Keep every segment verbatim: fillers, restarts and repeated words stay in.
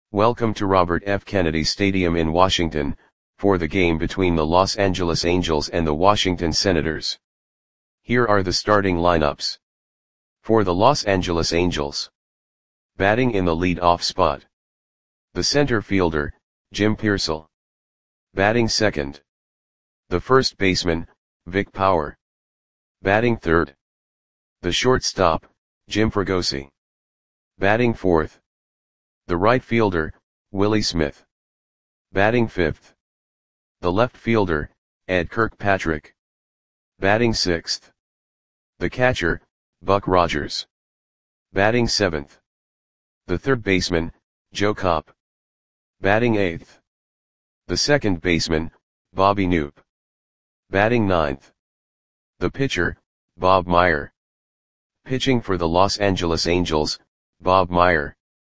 Welcome to Robert F. Kennedy Stadium in Washington, for the game between the Los Angeles Angels and the Washington Senators. Here are the starting lineups. For the Los Angeles Angels. Batting in the lead-off spot. The center fielder, Jim Piersall. Batting second. The first baseman, Vic Power. Batting third. The shortstop, Jim Fregosi. Batting fourth. The right fielder, Willie Smith. Batting fifth. The left fielder, Ed Kirkpatrick. Batting sixth. The catcher, Buck Rogers. Batting seventh. The third baseman, Joe Kopp. Batting eighth. The second baseman, Bobby Knoop. Batting ninth. The pitcher, Bob Meyer. Pitching for the Los Angeles Angels, Bob Meyer.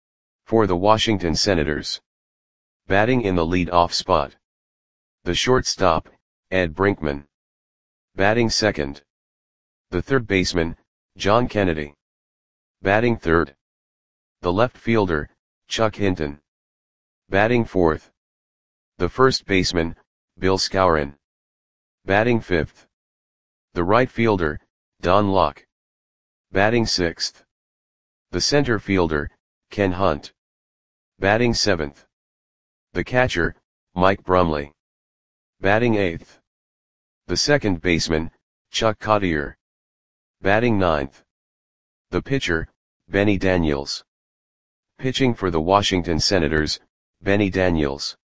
For the Washington Senators. Batting in the lead-off spot. The shortstop, Ed Brinkman. Batting second. The third baseman, John Kennedy. Batting third. The left fielder, Chuck Hinton. Batting fourth. The first baseman, Bill Skowron. Batting fifth. The right fielder, Don Locke. Batting sixth. The center fielder, Ken Hunt. Batting seventh. The catcher, Mike Brumley. Batting eighth. The second baseman, Chuck Cottier. Batting ninth. The pitcher, Benny Daniels. Pitching for the Washington Senators, Benny Daniels.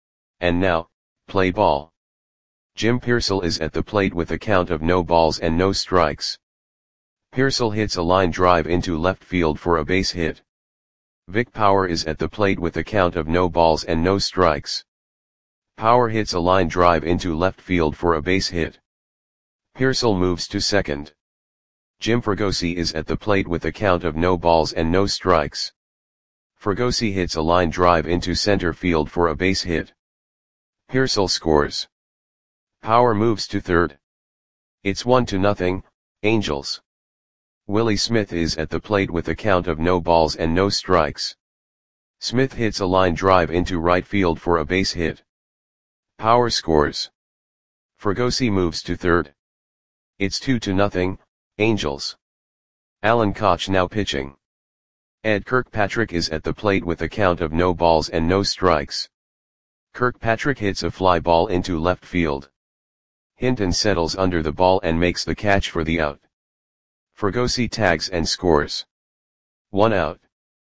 And now, play ball. Jim Piersall is at the plate with a count of no balls and no strikes. Piersall hits a line drive into left field for a base hit. Vic Power is at the plate with a count of no balls and no strikes. Power hits a line drive into left field for a base hit. Piersall moves to second. Jim Fregosi is at the plate with a count of no balls and no strikes. Fregosi hits a line drive into center field for a base hit. Piersall scores. Power moves to third. It's one to nothing, Angels. Willie Smith is at the plate with a count of no balls and no strikes. Smith hits a line drive into right field for a base hit. Power scores. Fregosi moves to third. It's two to nothing, Angels. Alan Koch now pitching. Ed Kirkpatrick is at the plate with a count of no balls and no strikes. Kirkpatrick hits a fly ball into left field. Hinton settles under the ball and makes the catch for the out. Fregosi tags and scores. One out.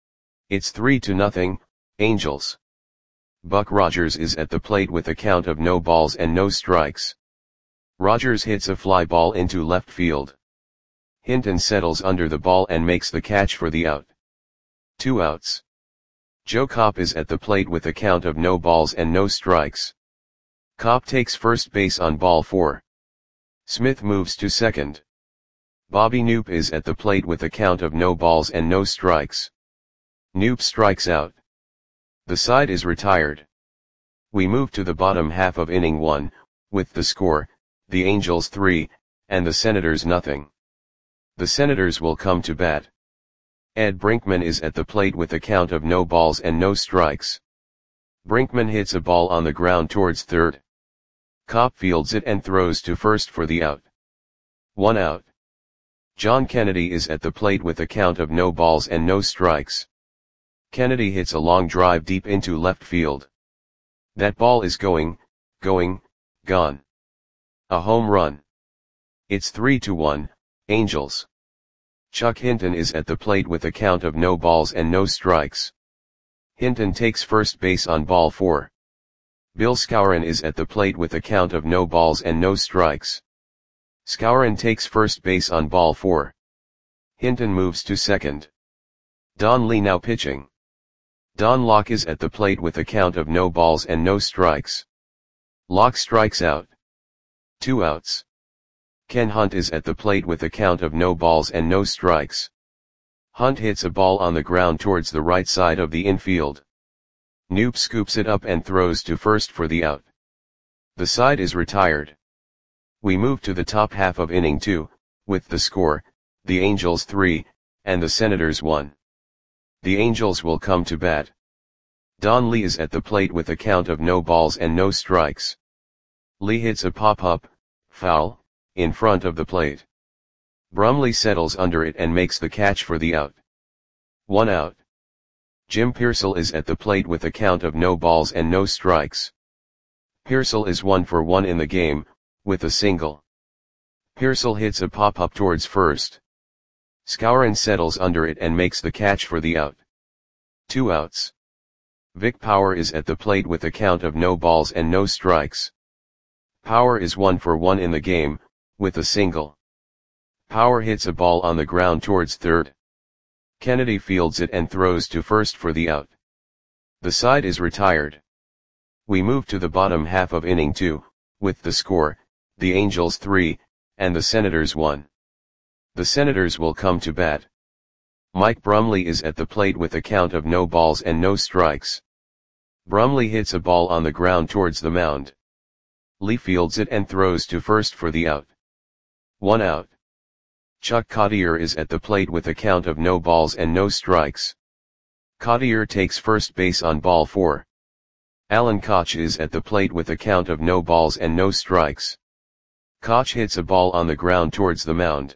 It's three to nothing, Angels. Buck Rogers is at the plate with a count of no balls and no strikes. Rogers hits a fly ball into left field. Hinton settles under the ball and makes the catch for the out. Two outs. Joe Kopp is at the plate with a count of no balls and no strikes. Kopp takes first base on ball four. Smith moves to second. Bobby Knoop is at the plate with a count of no balls and no strikes. Knoop strikes out. The side is retired. We move to the bottom half of inning one, with the score, the Angels three, and the Senators nothing. The Senators will come to bat. Ed Brinkman is at the plate with a count of no balls and no strikes. Brinkman hits a ball on the ground towards third. Kopp fields it and throws to first for the out. One out. John Kennedy is at the plate with a count of no balls and no strikes. Kennedy hits a long drive deep into left field. That ball is going, going, gone. A home run. It's three to one, Angels. Chuck Hinton is at the plate with a count of no balls and no strikes. Hinton takes first base on ball four. Bill Skowron is at the plate with a count of no balls and no strikes. Skowron takes first base on ball four. Hinton moves to second. Don Lee now pitching. Don Locke is at the plate with a count of no balls and no strikes. Locke strikes out. Two outs. Ken Hunt is at the plate with a count of no balls and no strikes. Hunt hits a ball on the ground towards the right side of the infield. Knoop scoops it up and throws to first for the out. The side is retired. We move to the top half of inning two, with the score, the Angels three, and the Senators one. The Angels will come to bat. Don Lee is at the plate with a count of no balls and no strikes. Lee hits a pop-up, foul, in front of the plate. Brumley settles under it and makes the catch for the out. One out. Jim Pearsall is at the plate with a count of no balls and no strikes. Pearsall is one for one in the game, with a single. Pearsall hits a pop-up towards first. Skowron settles under it and makes the catch for the out. Two outs. Vic Power is at the plate with a count of no balls and no strikes. Power is one for one in the game, with a single. Power hits a ball on the ground towards third. Kennedy fields it and throws to first for the out. The side is retired. We move to the bottom half of inning two, with the score, the Angels three, and the Senators one. The Senators will come to bat. Mike Brumley is at the plate with a count of no balls and no strikes. Brumley hits a ball on the ground towards the mound. Lee fields it and throws to first for the out. One out. Chuck Cottier is at the plate with a count of no balls and no strikes. Cottier takes first base on ball four. Alan Koch is at the plate with a count of no balls and no strikes. Koch hits a ball on the ground towards the mound.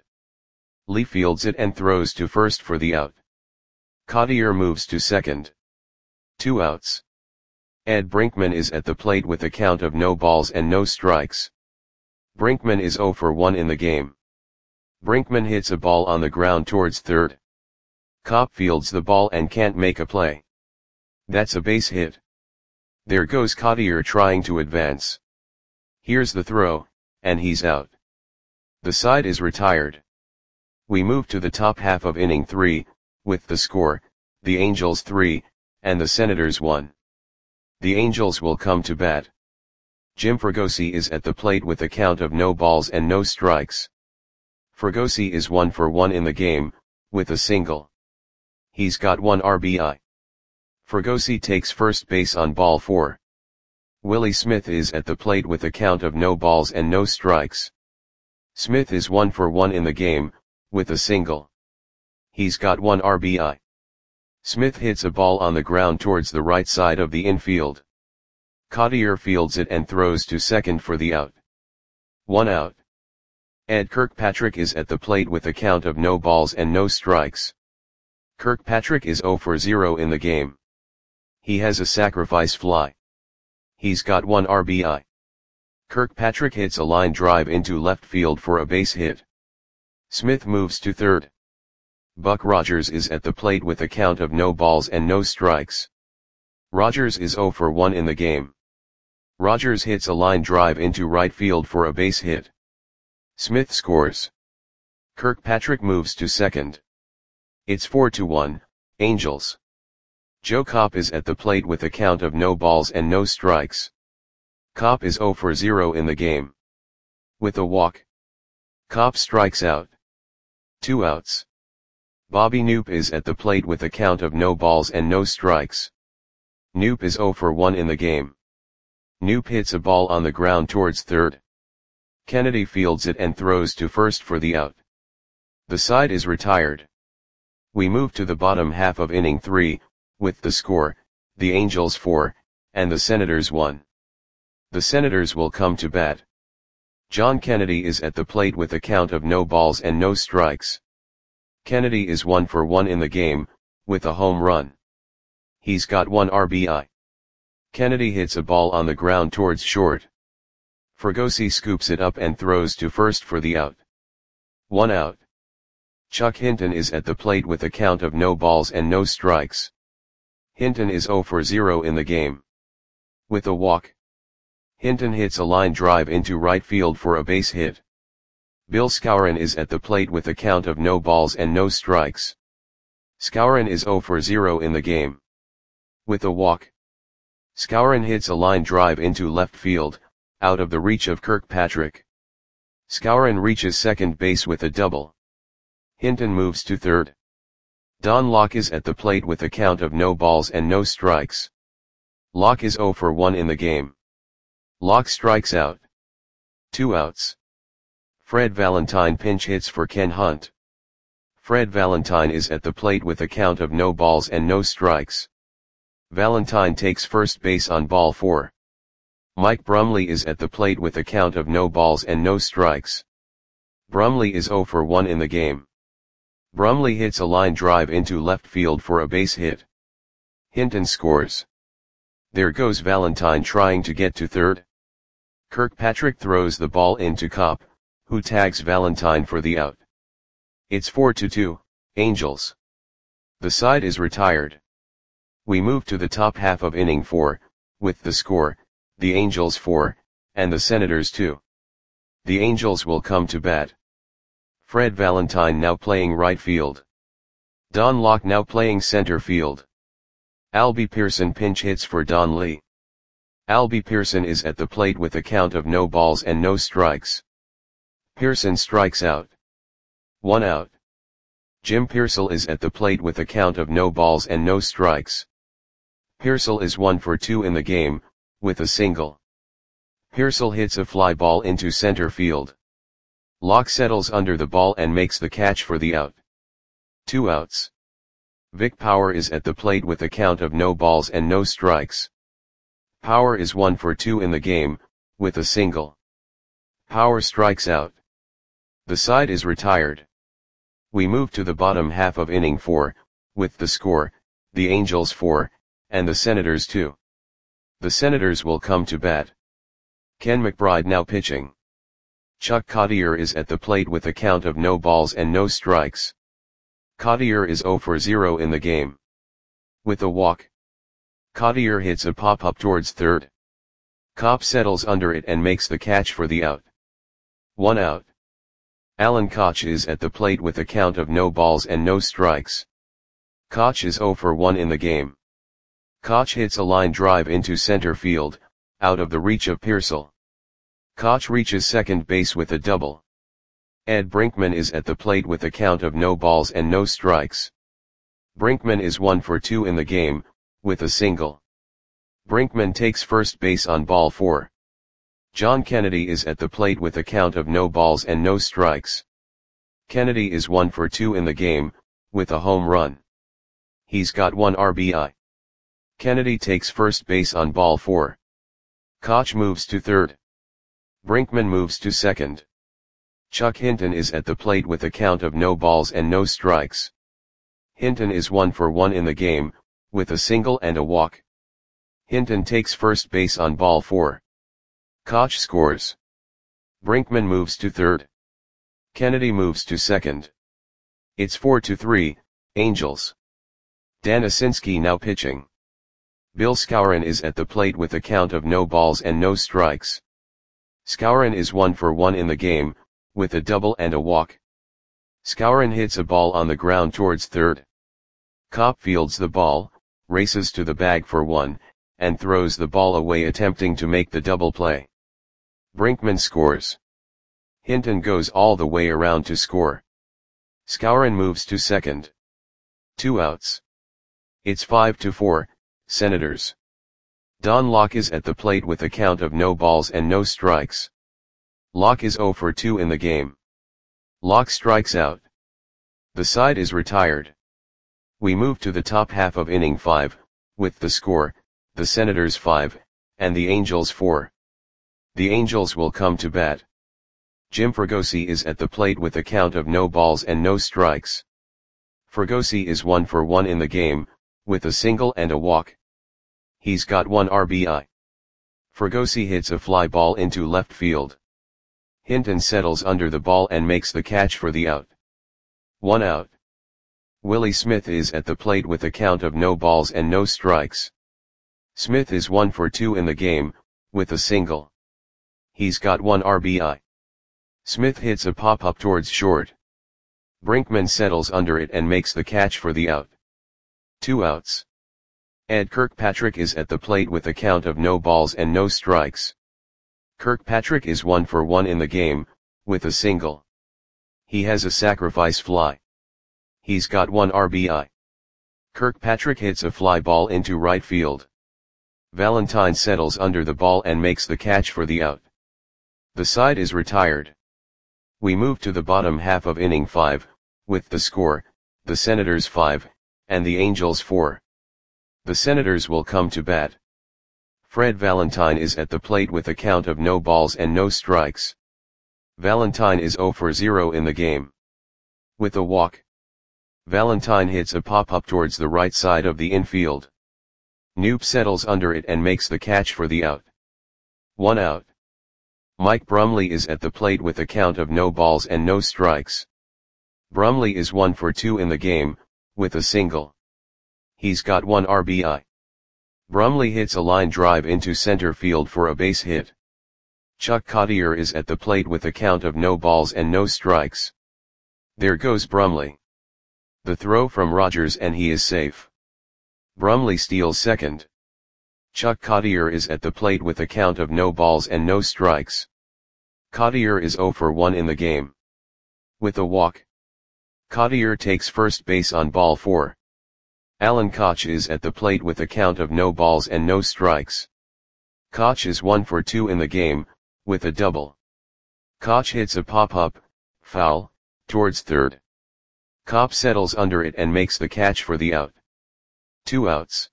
Lee fields it and throws to first for the out. Cottier moves to second. Two outs. Ed Brinkman is at the plate with a count of no balls and no strikes. Brinkman is oh for one in the game. Brinkman hits a ball on the ground towards third. Kopp fields the ball and can't make a play. That's a base hit. There goes Cottier trying to advance. Here's the throw, and he's out. The side is retired. We move to the top half of inning three, with the score, the Angels three, and the Senators one. The Angels will come to bat. Jim Fregosi is at the plate with a count of no balls and no strikes. Fregosi is one for one in the game, with a single. He's got one R B I. Fregosi takes first base on ball four. Willie Smith is at the plate with a count of no balls and no strikes. Smith is one for one in the game, with a single. He's got one R B I. Smith hits a ball on the ground towards the right side of the infield. Cottier fields it and throws to second for the out. One out. Ed Kirkpatrick is at the plate with a count of no balls and no strikes. Kirkpatrick is oh for zero in the game. He has a sacrifice fly. He's got one R B I. Kirkpatrick hits a line drive into left field for a base hit. Smith moves to third. Buck Rogers is at the plate with a count of no balls and no strikes. Rogers is oh for one in the game. Rogers hits a line drive into right field for a base hit. Smith scores. Kirkpatrick moves to second. It's four to one, Angels. Joe Kopp is at the plate with a count of no balls and no strikes. Kopp is oh for zero in the game. With a walk. Kopp strikes out. Two outs. Bobby Knoop is at the plate with a count of no balls and no strikes. Knoop is oh for one in the game. Knoop hits a ball on the ground towards third. Kennedy fields it and throws to first for the out. The side is retired. We move to the bottom half of inning three, with the score, the Angels four, and the Senators one. The Senators will come to bat. John Kennedy is at the plate with a count of no balls and no strikes. Kennedy is one for one in the game, with a home run. He's got one R B I. Kennedy hits a ball on the ground towards short. Fregosi scoops it up and throws to first for the out. One out. Chuck Hinton is at the plate with a count of no balls and no strikes. Hinton is oh for zero in the game. With a walk. Hinton hits a line drive into right field for a base hit. Bill Skowron is at the plate with a count of no balls and no strikes. Skowron is oh for zero in the game. With a walk. Skowron hits a line drive into left field, out of the reach of Kirkpatrick. Skowron reaches second base with a double. Hinton moves to third. Don Locke is at the plate with a count of no balls and no strikes. Locke is oh for one in the game. Locke strikes out. Two outs. Fred Valentine pinch hits for Ken Hunt. Fred Valentine is at the plate with a count of no balls and no strikes. Valentine takes first base on ball four. Mike Brumley is at the plate with a count of no balls and no strikes. Brumley is zero for one in the game. Brumley hits a line drive into left field for a base hit. Hinton scores. There goes Valentine trying to get to third. Kirkpatrick throws the ball into Kopp, who tags Valentine for the out. It's four to two, Angels. The side is retired. We move to the top half of inning four, with the score, the Angels four, and the Senators two. The Angels will come to bat. Fred Valentine now playing right field. Don Locke now playing center field. Albie Pearson pinch hits for Don Lee. Albie Pearson is at the plate with a count of no balls and no strikes. Pearson strikes out. One out. Jim Pearsall is at the plate with a count of no balls and no strikes. Pearsall is one for two in the game, with a single. Pearsall hits a fly ball into center field. Locke settles under the ball and makes the catch for the out. Two outs. Vic Power is at the plate with a count of no balls and no strikes. Power is one for two in the game, with a single. Power strikes out. The side is retired. We move to the bottom half of inning four, with the score, the Angels four, and the Senators two. The Senators will come to bat. Ken McBride now pitching. Chuck Cottier is at the plate with a count of no balls and no strikes. Cottier is zero for zero in the game. With a walk. Cottier hits a pop-up towards third. Kopp settles under it and makes the catch for the out. One out. Alan Koch is at the plate with a count of no balls and no strikes. Koch is zero for one in the game. Koch hits a line drive into center field, out of the reach of Pearsall. Koch reaches second base with a double. Ed Brinkman is at the plate with a count of no balls and no strikes. Brinkman is one for two in the game, with a single. Brinkman takes first base on ball four. John Kennedy is at the plate with a count of no balls and no strikes. Kennedy is one for two in the game, with a home run. He's got one R B I. Kennedy takes first base on ball four. Koch moves to third. Brinkman moves to second. Chuck Hinton is at the plate with a count of no balls and no strikes. Hinton is one for one in the game, with a single and a walk. Hinton takes first base on ball four. Koch scores. Brinkman moves to third. Kennedy moves to second. It's four to three, Angels. Dan Asinski now pitching. Bill Skowron is at the plate with a count of no balls and no strikes. Skowron is one for one in the game, with a double and a walk. Skowron hits a ball on the ground towards third. Kopp fields the ball, races to the bag for one, and throws the ball away attempting to make the double play. Brinkman scores. Hinton goes all the way around to score. Skowron moves to second. Two outs. It's five to four, Senators. Don Locke is at the plate with a count of no balls and no strikes. Locke is zero for two in the game. Locke strikes out. The side is retired. We move to the top half of inning five, with the score, the Senators five, and the Angels four. The Angels will come to bat. Jim Fregosi is at the plate with a count of no balls and no strikes. Fregosi is one for one in the game, with a single and a walk. He's got one R B I. Fregosi hits a fly ball into left field. Hinton settles under the ball and makes the catch for the out. One out. Willie Smith is at the plate with a count of no balls and no strikes. Smith is one for two in the game, with a single. He's got one R B I. Smith hits a pop-up towards short. Brinkman settles under it and makes the catch for the out. Two outs. Ed Kirkpatrick is at the plate with a count of no balls and no strikes. Kirkpatrick is one for one in the game, with a single. He has a sacrifice fly. He's got one R B I. Kirkpatrick hits a fly ball into right field. Valentine settles under the ball and makes the catch for the out. The side is retired. We move to the bottom half of inning five, with the score, the Senators five, and the Angels four. The Senators will come to bat. Fred Valentine is at the plate with a count of no balls and no strikes. Valentine is zero for zero in the game. With a walk, Valentine hits a pop-up towards the right side of the infield. Knoop settles under it and makes the catch for the out. One out. Mike Brumley is at the plate with a count of no balls and no strikes. Brumley is one for two in the game, with a single. He's got one R B I. Brumley hits a line drive into center field for a base hit. Chuck Cottier is at the plate with a count of no balls and no strikes. There goes Brumley. The throw from Rogers and he is safe. Brumley steals second. Chuck Cottier is at the plate with a count of no balls and no strikes. Cottier is zero for one in the game. With a walk, Cottier takes first base on ball four. Alan Koch is at the plate with a count of no balls and no strikes. Koch is one for two in the game, with a double. Koch hits a pop-up, foul, towards third. Kopp settles under it and makes the catch for the out. Two outs.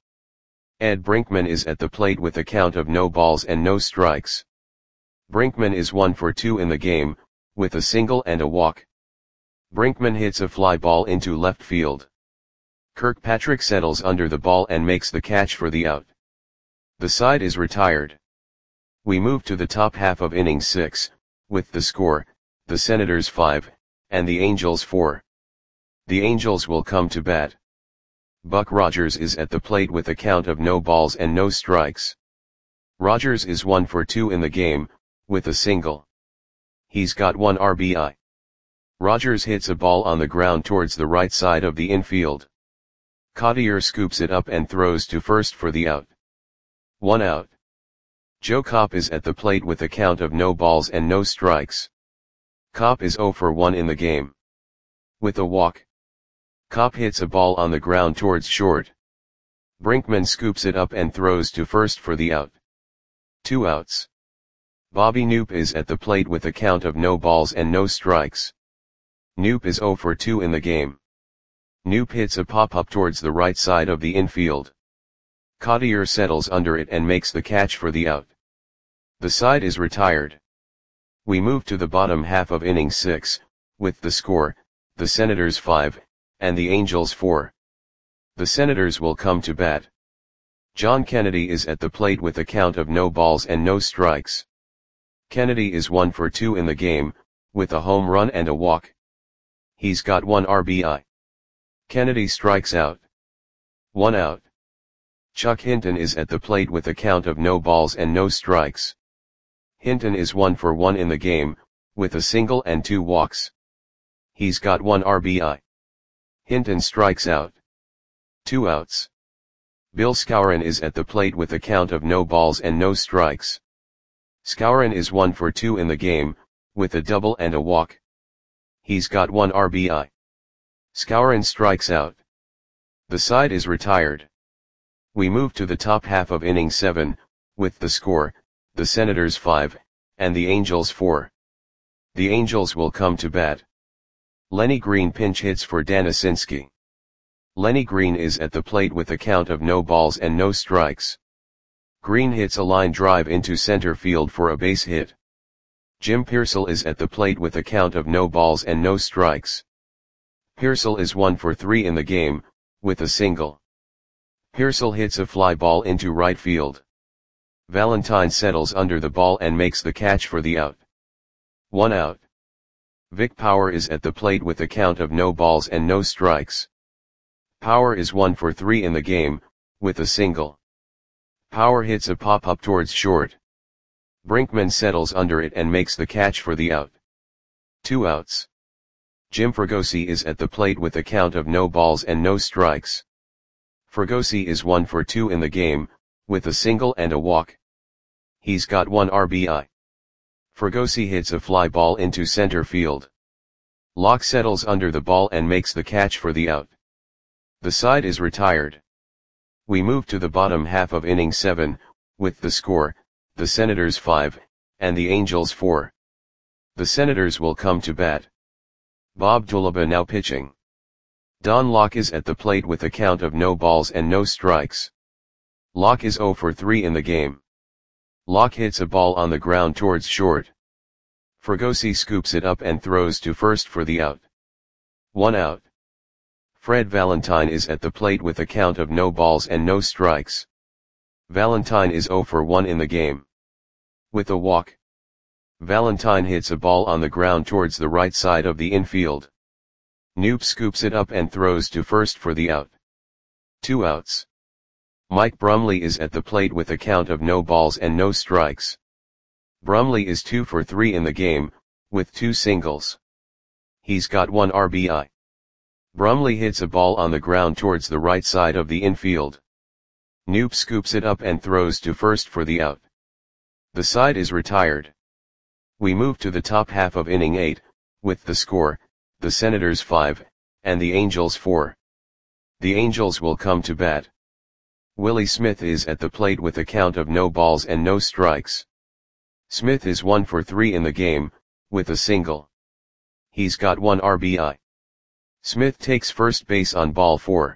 Ed Brinkman is at the plate with a count of no balls and no strikes. Brinkman is one for two in the game, with a single and a walk. Brinkman hits a fly ball into left field. Kirkpatrick settles under the ball and makes the catch for the out. The side is retired. We move to the top half of inning six, with the score, the Senators five, and the Angels four. The Angels will come to bat. Buck Rogers is at the plate with a count of no balls and no strikes. Rogers is one for two in the game, with a single. He's got one R B I. Rogers hits a ball on the ground towards the right side of the infield. Cottier scoops it up and throws to first for the out. One out. Joe Kopp is at the plate with a count of no balls and no strikes. Kopp is zero for one in the game. With a walk, Kopp hits a ball on the ground towards short. Brinkman scoops it up and throws to first for the out. Two outs. Bobby Knoop is at the plate with a count of no balls and no strikes. Knoop is zero for two in the game. Knoop hits a pop-up towards the right side of the infield. Cottier settles under it and makes the catch for the out. The side is retired. We move to the bottom half of inning six, with the score, the Senators five, and the Angels four. The Senators will come to bat. John Kennedy is at the plate with a count of no balls and no strikes. Kennedy is one for two in the game, with a home run and a walk. He's got one R B I. Kennedy strikes out. One out. Chuck Hinton is at the plate with a count of no balls and no strikes. Hinton is one for one in the game, with a single and two walks. He's got one R B I. Hinton strikes out. Two outs. Bill Skowron is at the plate with a count of no balls and no strikes. Skowron is one for two in the game, with a double and a walk. He's got one R B I. Skowron strikes out. The side is retired. We move to the top half of inning seven, with the score, the Senators five, and the Angels four. The Angels will come to bat. Lenny Green pinch hits for Dan Asinski. Lenny Green is at the plate with a count of no balls and no strikes. Green hits a line drive into center field for a base hit. Jim Pearsall is at the plate with a count of no balls and no strikes. Pearsall is one for three in the game, with a single. Pearsall hits a fly ball into right field. Valentine settles under the ball and makes the catch for the out. One out. Vic Power is at the plate with a count of no balls and no strikes. Power is one for three in the game, with a single. Power hits a pop-up towards short. Brinkman settles under it and makes the catch for the out. Two outs. Jim Fregosi is at the plate with a count of no balls and no strikes. Fregosi is one for two in the game, with a single and a walk. He's got one R B I. Fregosi hits a fly ball into center field. Locke settles under the ball and makes the catch for the out. The side is retired. We move to the bottom half of inning seven, with the score, the Senators five, and the Angels four. The Senators will come to bat. Bob Dulaba now pitching. Don Locke is at the plate with a count of no balls and no strikes. Locke is zero for three in the game. Locke hits a ball on the ground towards short. Fregosi scoops it up and throws to first for the out. One out. Fred Valentine is at the plate with a count of no balls and no strikes. Valentine is zero for one in the game. With a walk, Valentine hits a ball on the ground towards the right side of the infield. Knoop scoops it up and throws to first for the out. Two outs. Mike Brumley is at the plate with a count of no balls and no strikes. Brumley is two for three in the game, with two singles. He's got one R B I. Brumley hits a ball on the ground towards the right side of the infield. Knoop scoops it up and throws to first for the out. The side is retired. We move to the top half of inning eight, with the score, the Senators five, and the Angels four. The Angels will come to bat. Willie Smith is at the plate with a count of no balls and no strikes. Smith is one for three in the game, with a single. He's got one R B I. Smith takes first base on ball four.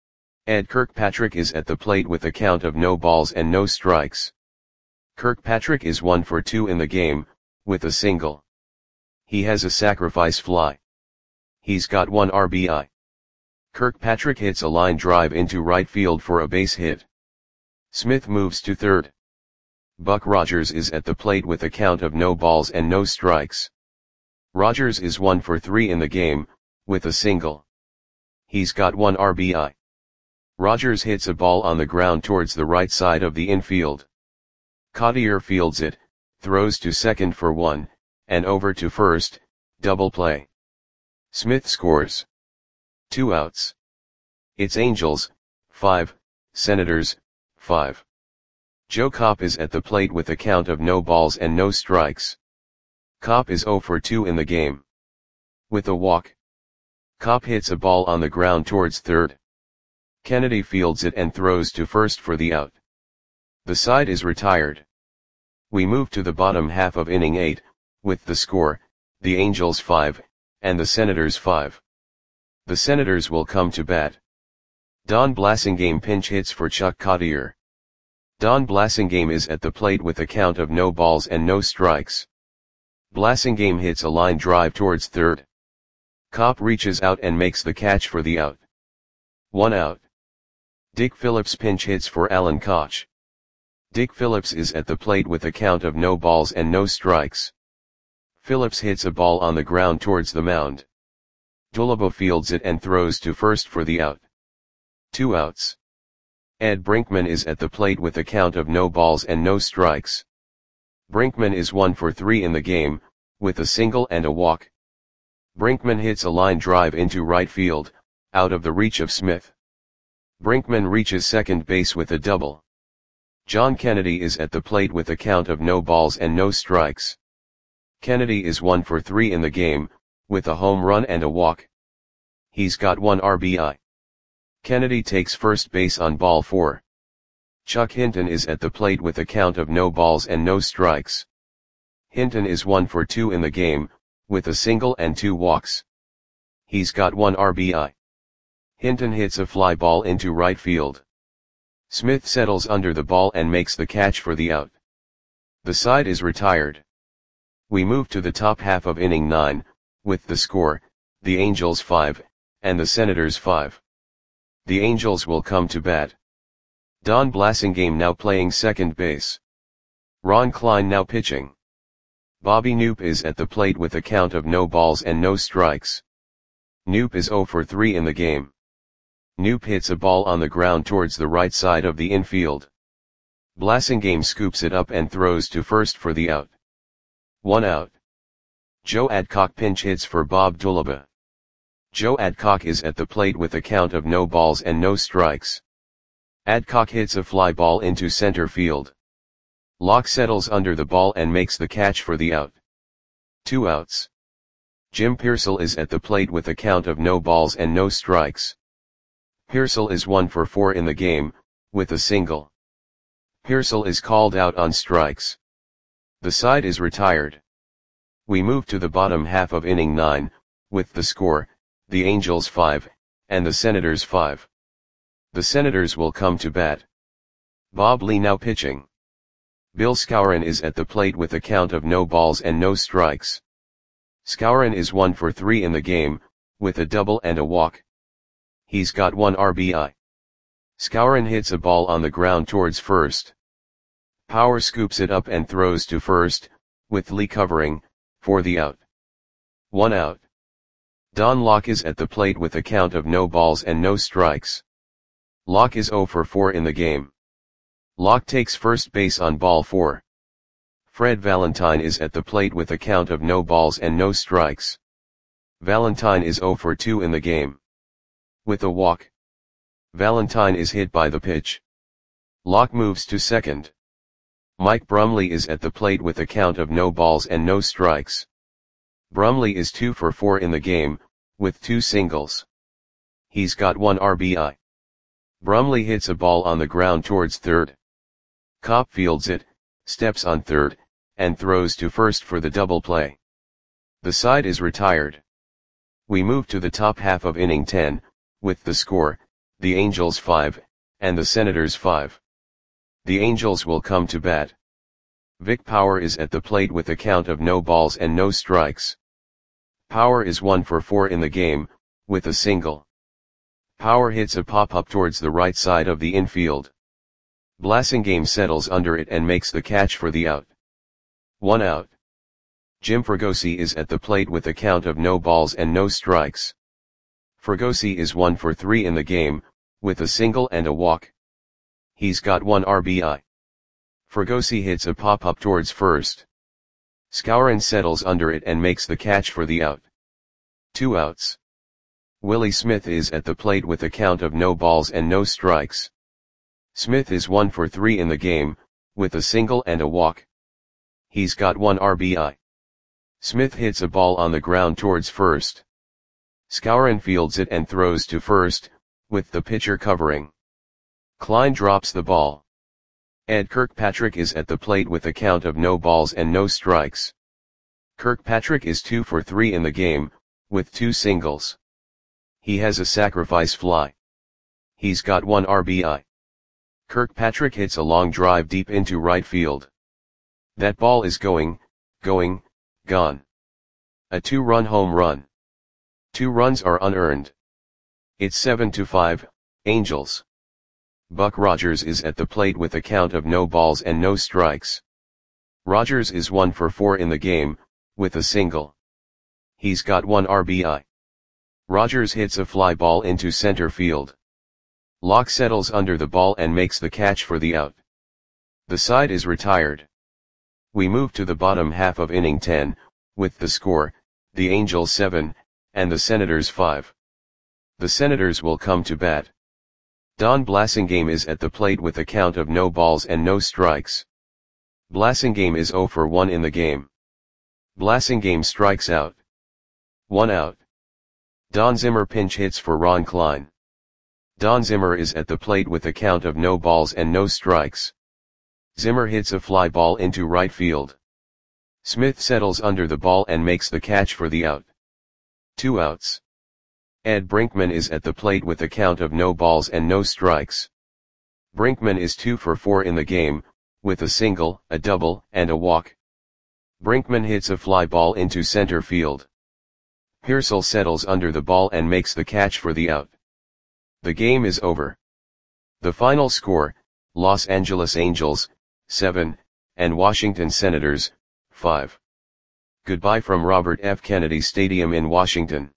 Ed Kirkpatrick is at the plate with a count of no balls and no strikes. Kirkpatrick is one for two in the game, with a single. He has a sacrifice fly. He's got one R B I. Kirkpatrick hits a line drive into right field for a base hit. Smith moves to third. Buck Rogers is at the plate with a count of no balls and no strikes. Rogers is one for three in the game, with a single. He's got one R B I. Rogers hits a ball on the ground towards the right side of the infield. Cottier fields it, throws to second for one, and over to first, double play. Smith scores. Two outs. It's Angels, five, Senators, five. Joe Kopp is at the plate with a count of no balls and no strikes. Kopp is zero for two in the game. With a walk, Kopp hits a ball on the ground towards third. Kennedy fields it and throws to first for the out. The side is retired. We move to the bottom half of inning eight, with the score, the Angels five, and the Senators five. The Senators will come to bat. Don Blasingame pinch hits for Chuck Cottier. Don Blasingame is at the plate with a count of no balls and no strikes. Blasingame hits a line drive towards third. Kopp reaches out and makes the catch for the out. One out. Dick Phillips pinch hits for Alan Koch. Dick Phillips is at the plate with a count of no balls and no strikes. Phillips hits a ball on the ground towards the mound. Dulabo fields it and throws to first for the out. Two outs. Ed Brinkman is at the plate with a count of no balls and no strikes. Brinkman is one for three in the game, with a single and a walk. Brinkman hits a line drive into right field, out of the reach of Smith. Brinkman reaches second base with a double. John Kennedy is at the plate with a count of no balls and no strikes. Kennedy is one for three in the game, with a home run and a walk. He's got one R B I. Kennedy takes first base on ball four. Chuck Hinton is at the plate with a count of no balls and no strikes. Hinton is one for two in the game, with a single and two walks. He's got one R B I. Hinton hits a fly ball into right field. Smith settles under the ball and makes the catch for the out. The side is retired. We move to the top half of inning nine, with the score, the Angels five, and the Senators five. The Angels will come to bat. Don Blasingame now playing second base. Ron Klein now pitching. Bobby Knoop is at the plate with a count of no balls and no strikes. Knoop is zero for three in the game. Knoop hits a ball on the ground towards the right side of the infield. Blasingame scoops it up and throws to first for the out. One out. Joe Adcock pinch hits for Bob Dulaba. Joe Adcock is at the plate with a count of no balls and no strikes. Adcock hits a fly ball into center field. Locke settles under the ball and makes the catch for the out. Two outs. Jim Pearsall is at the plate with a count of no balls and no strikes. Pearsall is one for four in the game, with a single. Pearsall is called out on strikes. The side is retired. We move to the bottom half of inning nine, with the score, the Angels five, and the Senators five. The Senators will come to bat. Bob Lee now pitching. Bill Skowron is at the plate with a count of no balls and no strikes. Skowron is one for three in the game, with a double and a walk. He's got one R B I. Skowron hits a ball on the ground towards first. Power scoops it up and throws to first, with Lee covering, for the out. One out. Don Locke is at the plate with a count of no balls and no strikes. Locke is zero for four in the game. Locke takes first base on ball four. Fred Valentine is at the plate with a count of no balls and no strikes. Valentine is zero for two in the game. With a walk. Valentine is hit by the pitch. Locke moves to second. Mike Brumley is at the plate with a count of no balls and no strikes. Brumley is two for four in the game, with two singles. He's got one R B I. Brumley hits a ball on the ground towards third. Copp fields it, steps on third, and throws to first for the double play. The side is retired. We move to the top half of inning ten, with the score, the Angels five, and the Senators five. The Angels will come to bat. Vic Power is at the plate with a count of no balls and no strikes. Power is one for four in the game, with a single. Power hits a pop-up towards the right side of the infield. Blasingame settles under it and makes the catch for the out. One out. Jim Fregosi is at the plate with a count of no balls and no strikes. Fregosi is one for three in the game, with a single and a walk. He's got one R B I. Fregosi hits a pop-up towards first. Skowron settles under it and makes the catch for the out. Two outs. Willie Smith is at the plate with a count of no balls and no strikes. Smith is one for three in the game, with a single and a walk. He's got one R B I. Smith hits a ball on the ground towards first. Skowron fields it and throws to first, with the pitcher covering. Klein drops the ball. Ed Kirkpatrick is at the plate with a count of no balls and no strikes. Kirkpatrick is two for three in the game, with two singles. He has a sacrifice fly. He's got one R B I. Kirkpatrick hits a long drive deep into right field. That ball is going, going, gone. A two-run home run. Two runs are unearned. It's seven to five, Angels. Buck Rogers is at the plate with a count of no balls and no strikes. Rogers is one for four in the game, with a single. He's got one R B I. Rogers hits a fly ball into center field. Locke settles under the ball and makes the catch for the out. The side is retired. We move to the bottom half of inning ten, with the score, the Angels seven, and the Senators five. The Senators will come to bat. Don Blasingame is at the plate with a count of no balls and no strikes. Blasingame is zero for one in the game. Blasingame strikes out. One out. Don Zimmer pinch hits for Ron Klein. Don Zimmer is at the plate with a count of no balls and no strikes. Zimmer hits a fly ball into right field. Smith settles under the ball and makes the catch for the out. Two outs. Ed Brinkman is at the plate with a count of no balls and no strikes. Brinkman is two for four in the game, with a single, a double, and a walk. Brinkman hits a fly ball into center field. Pearsall settles under the ball and makes the catch for the out. The game is over. The final score, Los Angeles Angels, seven, and Washington Senators, five. Goodbye from Robert F. Kennedy Stadium in Washington.